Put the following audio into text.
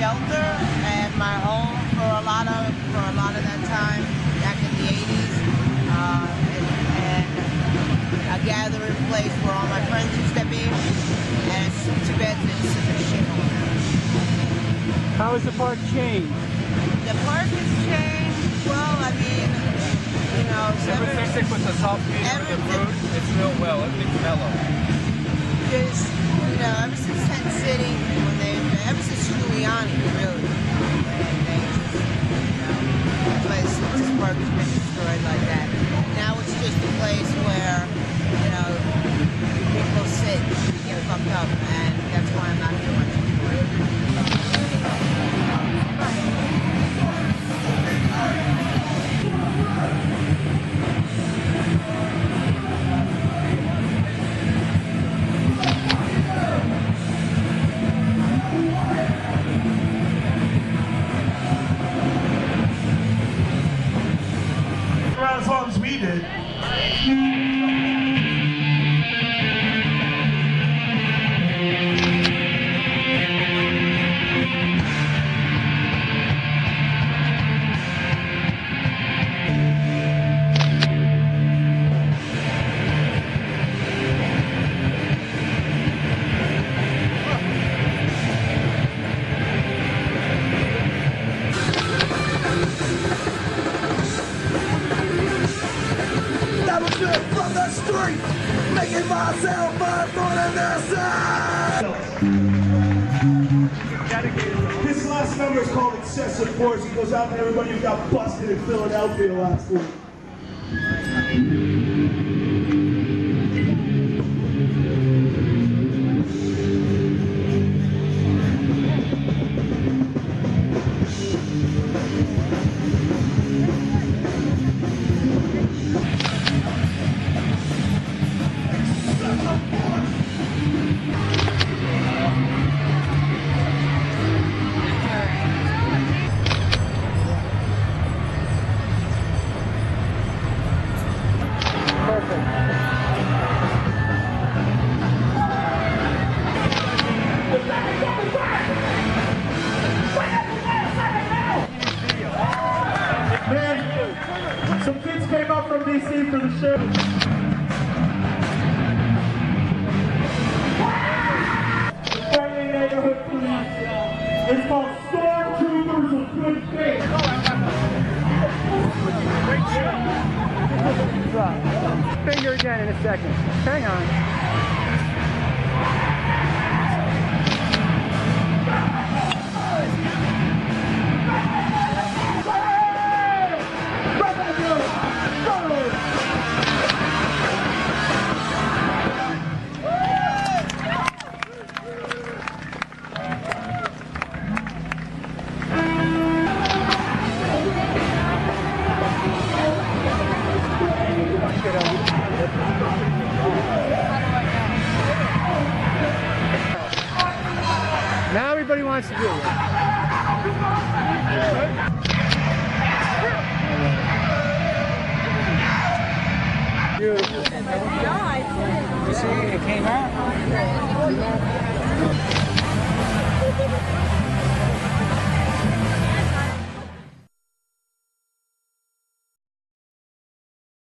shelter and my home for a lot of that time back in the 80s, and a gathering place where all my friends used to be, and it's too bad that it's such a shithole now. How has the park changed? The park has changed. Well, I mean, you know, ever since they put the soft meter in the road, it's real well. Everything's mellow. Just, you know, ever since Tent City, ever since Giuliani, really, they just, you know, this park has been destroyed like that. Now it's just a place where, you know, people sit and get fucked up, and that's why I'm not doing it. As long as we did. From the street, making myself up on the side. This last number is called Excessive Force. It goes out to everybody who got busted in Philadelphia last week. Man, some kids came up from DC for the show. The Friendly Neighborhood Police. It's called Stormtroopers of Good Faith. Finger again in a second. Hang on. Now everybody wants to do it.